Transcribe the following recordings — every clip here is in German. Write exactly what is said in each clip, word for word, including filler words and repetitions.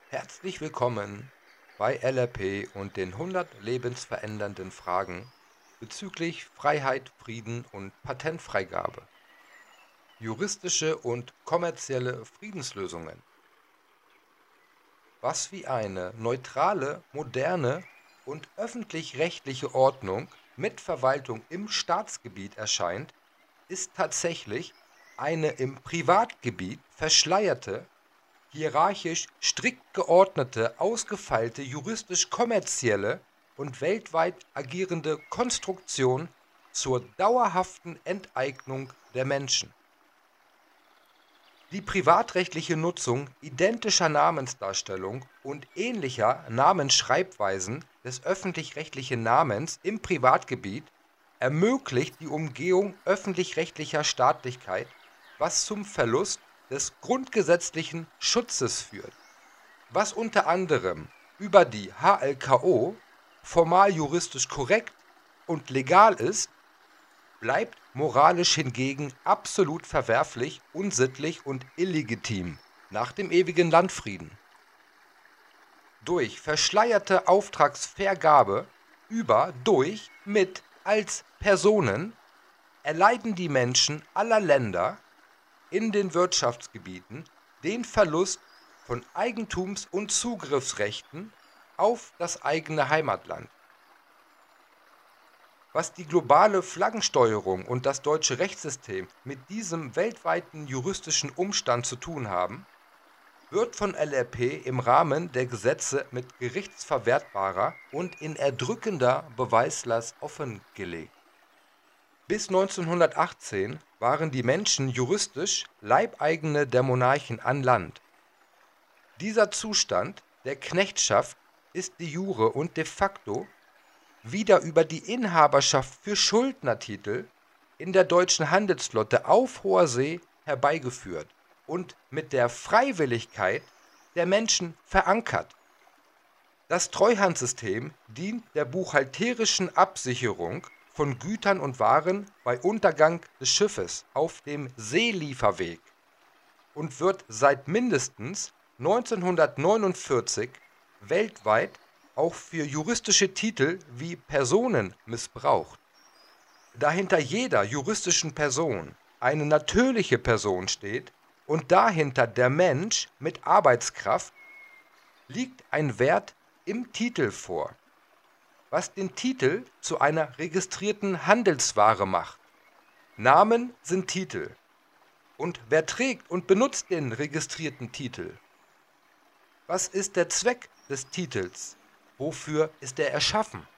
Herzlich willkommen bei L R P und den hundert lebensverändernden Fragen bezüglich Freiheit, Frieden und Patentfreigabe. Juristische und kommerzielle Friedenslösungen. Was wie eine neutrale, moderne und öffentlich-rechtliche Ordnung mit Verwaltung im Staatsgebiet erscheint, ist tatsächlich eine im Privatgebiet verschleierte, hierarchisch strikt geordnete, ausgefeilte, juristisch-kommerzielle und weltweit agierende Konstruktion zur dauerhaften Enteignung der Menschen. Die privatrechtliche Nutzung identischer Namensdarstellung und ähnlicher Namensschreibweisen des öffentlich-rechtlichen Namens im Privatgebiet ermöglicht die Umgehung öffentlich-rechtlicher Staatlichkeit, was zum Verlust des grundgesetzlichen Schutzes führt, was unter anderem über die H L K O formal juristisch korrekt und legal ist, bleibt moralisch hingegen absolut verwerflich, unsittlich und illegitim nach dem ewigen Landfrieden. Durch verschleierte Auftragsvergabe über, durch, mit, als Personen erleiden die Menschen aller Länder in den Wirtschaftsgebieten den Verlust von Eigentums- und Zugriffsrechten auf das eigene Heimatland. Was die globale Flaggensteuerung und das deutsche Rechtssystem mit diesem weltweiten juristischen Umstand zu tun haben, wird von L R P im Rahmen der Gesetze mit gerichtsverwertbarer und in erdrückender Beweislast offengelegt. Bis neunzehnhundertachtzehn waren die Menschen juristisch Leibeigene der Monarchen an Land. Dieser Zustand der Knechtschaft ist de jure und de facto wieder über die Inhaberschaft für Schuldnertitel in der deutschen Handelsflotte auf hoher See herbeigeführt und mit der Freiwilligkeit der Menschen verankert. Das Treuhandsystem dient der buchhalterischen Absicherung von Gütern und Waren bei Untergang des Schiffes auf dem Seelieferweg und wird seit mindestens neunzehnhundertneunundvierzig weltweit auch für juristische Titel wie Personen missbraucht. Da hinter jeder juristischen Person eine natürliche Person steht und dahinter der Mensch mit Arbeitskraft, liegt ein Wert im Titel vor, was den Titel zu einer registrierten Handelsware macht. Namen sind Titel. Und wer trägt und benutzt den registrierten Titel? Was ist der Zweck des Titels? Wofür ist er erschaffen?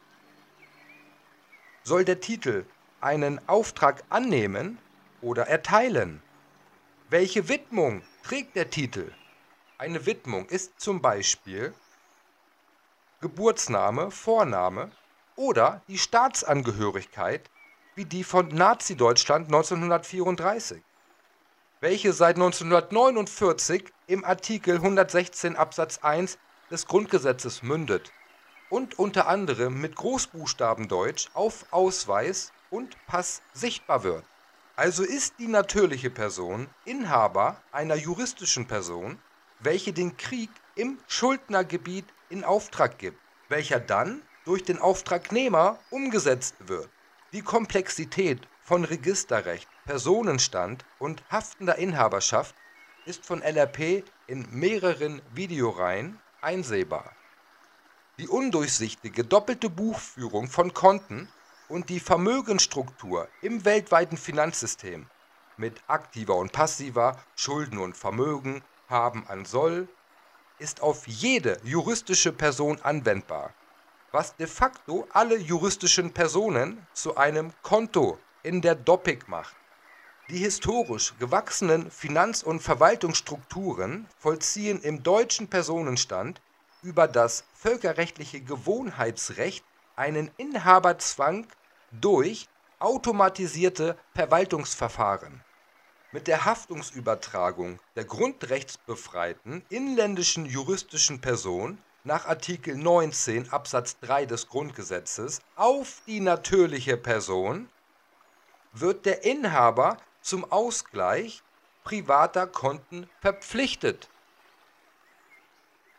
Soll der Titel einen Auftrag annehmen oder erteilen? Welche Widmung trägt der Titel? Eine Widmung ist zum Beispiel Geburtsname, Vorname oder die Staatsangehörigkeit wie die von Nazi-Deutschland neunzehnhundertvierunddreißig, welche seit neunzehnhundertneunundvierzig im Artikel hundertsechzehn Absatz eins des Grundgesetzes mündet und unter anderem mit Großbuchstabendeutsch auf Ausweis und Pass sichtbar wird. Also ist die natürliche Person Inhaber einer juristischen Person, welche den Krieg im Schuldnergebiet in Auftrag gibt, welcher dann durch den Auftragnehmer umgesetzt wird. Die Komplexität von Registerrecht, Personenstand und haftender Inhaberschaft ist von L R P in mehreren Videoreihen einsehbar. Die undurchsichtige doppelte Buchführung von Konten und die Vermögensstruktur im weltweiten Finanzsystem mit aktiver und passiver, Schulden und Vermögen, Haben an Soll, ist auf jede juristische Person anwendbar, was de facto alle juristischen Personen zu einem Konto in der Doppik macht. Die historisch gewachsenen Finanz- und Verwaltungsstrukturen vollziehen im deutschen Personenstand über das völkerrechtliche Gewohnheitsrecht einen Inhaberzwang durch automatisierte Verwaltungsverfahren. Mit der Haftungsübertragung der grundrechtsbefreiten inländischen juristischen Person nach Artikel neunzehn Absatz drei des Grundgesetzes auf die natürliche Person wird der Inhaber zum Ausgleich privater Konten verpflichtet.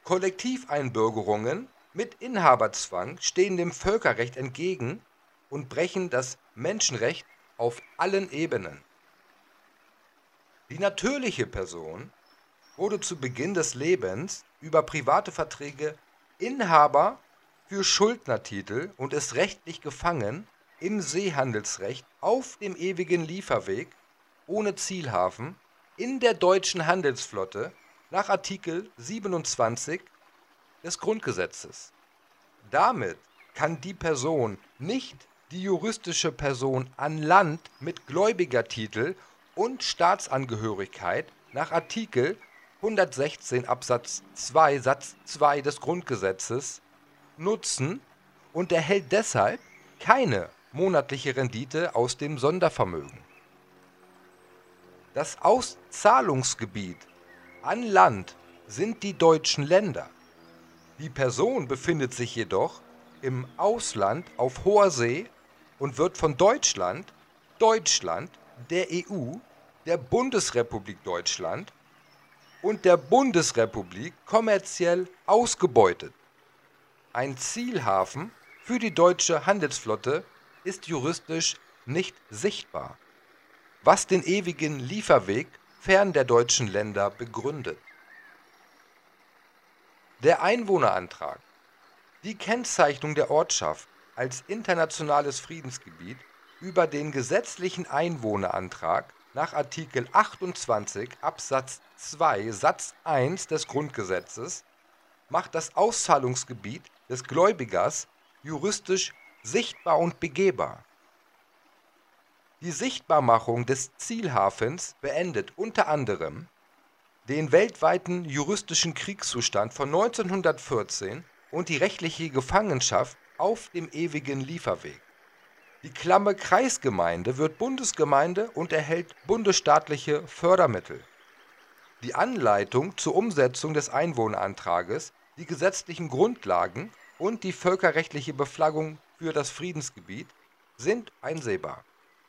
Kollektiveinbürgerungen mit Inhaberzwang stehen dem Völkerrecht entgegen und brechen das Menschenrecht auf allen Ebenen. Die natürliche Person wurde zu Beginn des Lebens über private Verträge Inhaber für Schuldnertitel und ist rechtlich gefangen im Seehandelsrecht auf dem ewigen Lieferweg ohne Zielhafen in der deutschen Handelsflotte nach Artikel siebenundzwanzig des Grundgesetzes. Damit kann die Person nicht die juristische Person an Land mit Gläubigertitel und Staatsangehörigkeit nach Artikel hundertsechzehn Absatz zwei Satz zwei des Grundgesetzes nutzen und erhält deshalb keine monatliche Rendite aus dem Sondervermögen. Das Auszahlungsgebiet an Land sind die deutschen Länder. Die Person befindet sich jedoch im Ausland auf hoher See und wird von Deutschland, Deutschland, der E U, der Bundesrepublik Deutschland und der Bundesrepublik kommerziell ausgebeutet. Ein Zielhafen für die deutsche Handelsflotte ist juristisch nicht sichtbar, was den ewigen Lieferweg fern der deutschen Länder begründet. Der Einwohnerantrag. Die Kennzeichnung der Ortschaft als internationales Friedensgebiet über den gesetzlichen Einwohnerantrag nach Artikel achtundzwanzig Absatz zwei Satz eins des Grundgesetzes macht das Auszahlungsgebiet des Gläubigers juristisch sichtbar und begehbar. Die Sichtbarmachung des Zielhafens beendet unter anderem den weltweiten juristischen Kriegszustand von neunzehnhundertvierzehn und die rechtliche Gefangenschaft auf dem ewigen Lieferweg. Die klamme Kreisgemeinde wird Bundesgemeinde und erhält bundesstaatliche Fördermittel. Die Anleitung zur Umsetzung des Einwohnerantrages, die gesetzlichen Grundlagen und die völkerrechtliche Beflaggung für das Friedensgebiet sind einsehbar.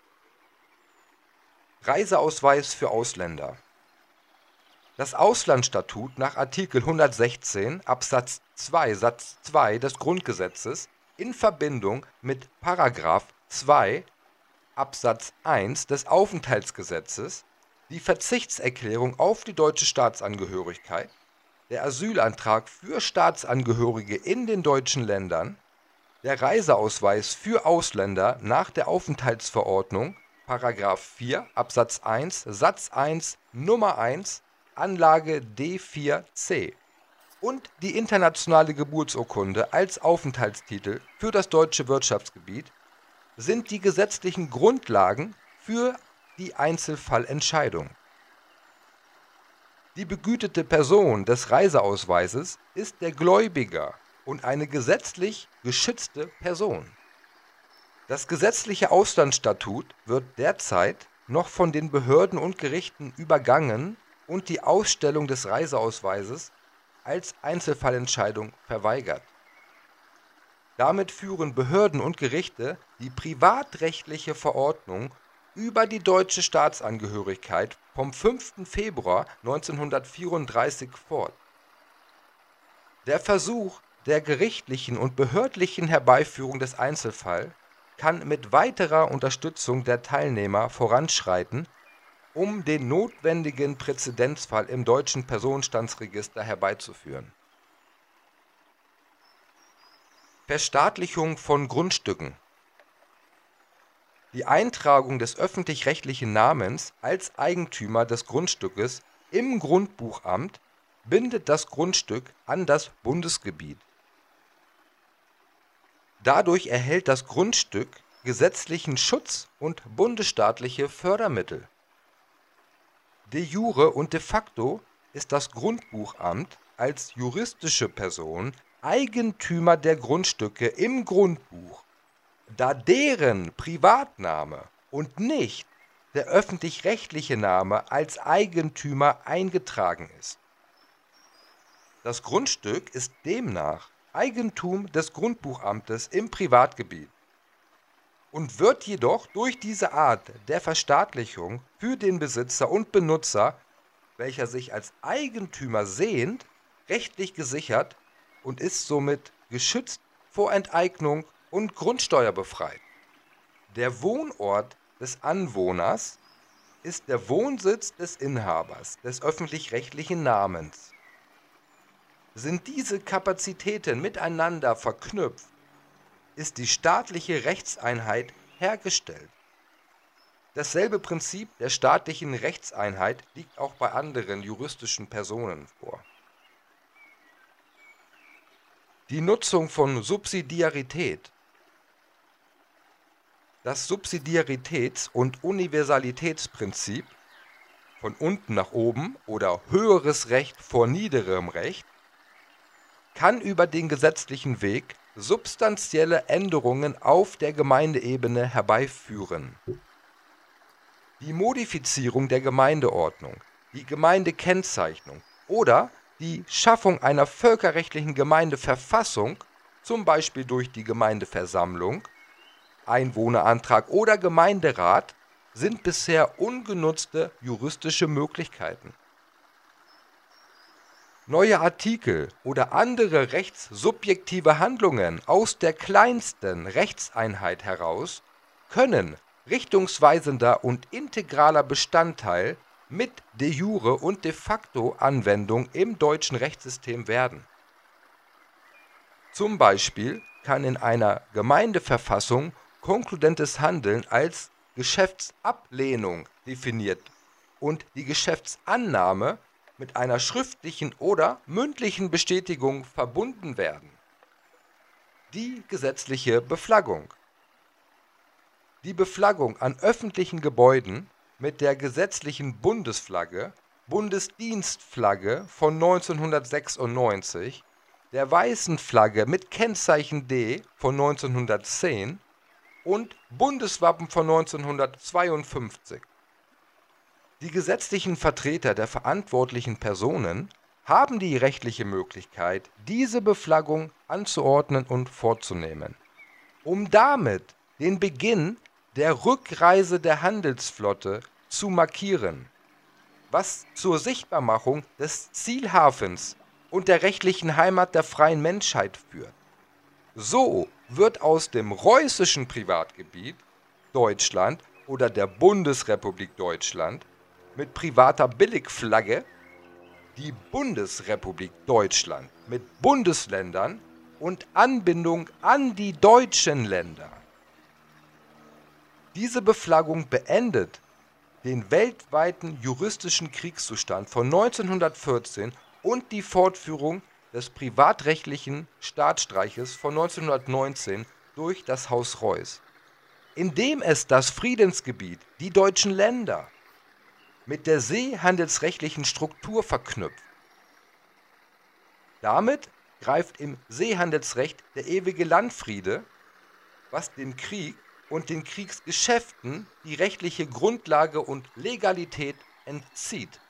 Reiseausweis für Ausländer. Das Auslandsstatut nach Artikel hundertsechzehn Absatz zwei Satz zwei des Grundgesetzes in Verbindung mit Paragraph zwei Absatz eins des Aufenthaltsgesetzes, die Verzichtserklärung auf die deutsche Staatsangehörigkeit, der Asylantrag für Staatsangehörige in den deutschen Ländern, der Reiseausweis für Ausländer nach der Aufenthaltsverordnung Paragraph vier Absatz eins Satz eins Nummer eins Anlage D vier c und die internationale Geburtsurkunde als Aufenthaltstitel für das deutsche Wirtschaftsgebiet sind die gesetzlichen Grundlagen für die Einzelfallentscheidung. Die begütete Person des Reiseausweises ist der Gläubiger und eine gesetzlich geschützte Person. Das gesetzliche Auslandsstatut wird derzeit noch von den Behörden und Gerichten übergangen und die Ausstellung des Reiseausweises als Einzelfallentscheidung verweigert. Damit führen Behörden und Gerichte die privatrechtliche Verordnung über die deutsche Staatsangehörigkeit vom fünften Februar neunzehnhundertvierunddreißig fort. Der Versuch der gerichtlichen und behördlichen Herbeiführung des Einzelfalls kann mit weiterer Unterstützung der Teilnehmer voranschreiten, um den notwendigen Präzedenzfall im deutschen Personenstandsregister herbeizuführen. Verstaatlichung von Grundstücken. Die Eintragung des öffentlich-rechtlichen Namens als Eigentümer des Grundstückes im Grundbuchamt bindet das Grundstück an das Bundesgebiet. Dadurch erhält das Grundstück gesetzlichen Schutz und bundesstaatliche Fördermittel. De jure und de facto ist das Grundbuchamt als juristische Person Eigentümer der Grundstücke im Grundbuch, da deren Privatname und nicht der öffentlich-rechtliche Name als Eigentümer eingetragen ist. Das Grundstück ist demnach Eigentum des Grundbuchamtes im Privatgebiet und wird jedoch durch diese Art der Verstaatlichung für den Besitzer und Benutzer, welcher sich als Eigentümer sehnt, rechtlich gesichert und ist somit geschützt vor Enteignung und Grundsteuer befreit. Der Wohnort des Anwohners ist der Wohnsitz des Inhabers des öffentlich-rechtlichen Namens. Sind diese Kapazitäten miteinander verknüpft, ist die staatliche Rechtseinheit hergestellt. Dasselbe Prinzip der staatlichen Rechtseinheit liegt auch bei anderen juristischen Personen vor. Die Nutzung von Subsidiarität. Das Subsidiaritäts- und Universalitätsprinzip von unten nach oben oder höheres Recht vor niederem Recht kann über den gesetzlichen Weg substanzielle Änderungen auf der Gemeindeebene herbeiführen. Die Modifizierung der Gemeindeordnung, die Gemeindekennzeichnung oder die Schaffung einer völkerrechtlichen Gemeindeverfassung, zum Beispiel durch die Gemeindeversammlung, Einwohnerantrag oder Gemeinderat, sind bisher ungenutzte juristische Möglichkeiten. Neue Artikel oder andere rechtssubjektive Handlungen aus der kleinsten Rechtseinheit heraus können richtungsweisender und integraler Bestandteil mit de jure und de facto Anwendung im deutschen Rechtssystem werden. Zum Beispiel kann in einer Gemeindeverfassung konkludentes Handeln als Geschäftsablehnung definiert und die Geschäftsannahme mit einer schriftlichen oder mündlichen Bestätigung verbunden werden. Die gesetzliche Beflaggung. Die Beflaggung an öffentlichen Gebäuden mit der gesetzlichen Bundesflagge, Bundesdienstflagge von neunzehnhundertsechsundneunzig, der weißen Flagge mit Kennzeichen D von neunzehnhundertzehn und Bundeswappen von neunzehnhundertzweiundfünfzig. Die gesetzlichen Vertreter der verantwortlichen Personen haben die rechtliche Möglichkeit, diese Beflaggung anzuordnen und vorzunehmen, um damit den Beginn der Rückreise der Handelsflotte zu markieren, was zur Sichtbarmachung des Zielhafens und der rechtlichen Heimat der freien Menschheit führt. So wird aus dem preußischen Privatgebiet Deutschland oder der Bundesrepublik Deutschland mit privater Billigflagge die Bundesrepublik Deutschland mit Bundesländern und Anbindung an die deutschen Länder. Diese Beflaggung beendet den weltweiten juristischen Kriegszustand von neunzehnhundertvierzehn und die Fortführung des privatrechtlichen Staatsstreiches von neunzehnhundertneunzehn durch das Haus Reuß, indem es das Friedensgebiet, die deutschen Länder, mit der seehandelsrechtlichen Struktur verknüpft. Damit greift im Seehandelsrecht der ewige Landfriede, was dem Krieg und den Kriegsgeschäften die rechtliche Grundlage und Legalität entzieht.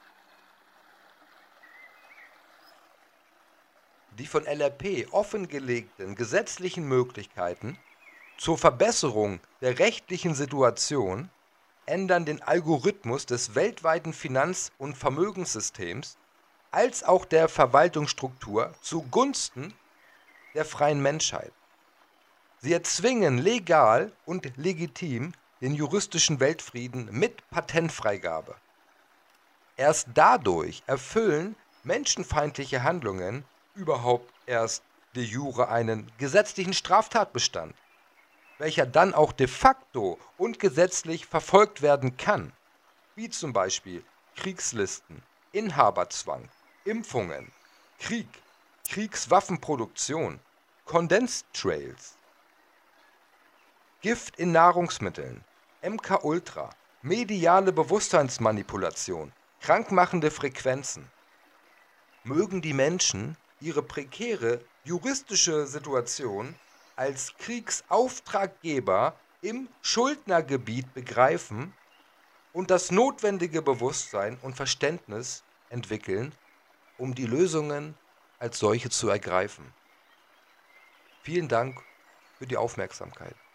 Die von L R P offengelegten gesetzlichen Möglichkeiten zur Verbesserung der rechtlichen Situation ändern den Algorithmus des weltweiten Finanz- und Vermögenssystems als auch der Verwaltungsstruktur zugunsten der freien Menschheit. Sie erzwingen legal und legitim den juristischen Weltfrieden mit Patentfreigabe. Erst dadurch erfüllen menschenfeindliche Handlungen überhaupt erst de jure einen gesetzlichen Straftatbestand, welcher dann auch de facto und gesetzlich verfolgt werden kann, wie zum Beispiel Kriegslisten, Inhaberzwang, Impfungen, Krieg, Kriegswaffenproduktion, Condensed Trails, Gift in Nahrungsmitteln, M K Ultra, mediale Bewusstseinsmanipulation, krankmachende Frequenzen. Mögen die Menschen ihre prekäre juristische Situation als Kriegsauftraggeber im Schuldnergebiet begreifen und das notwendige Bewusstsein und Verständnis entwickeln, um die Lösungen als solche zu ergreifen. Vielen Dank für die Aufmerksamkeit.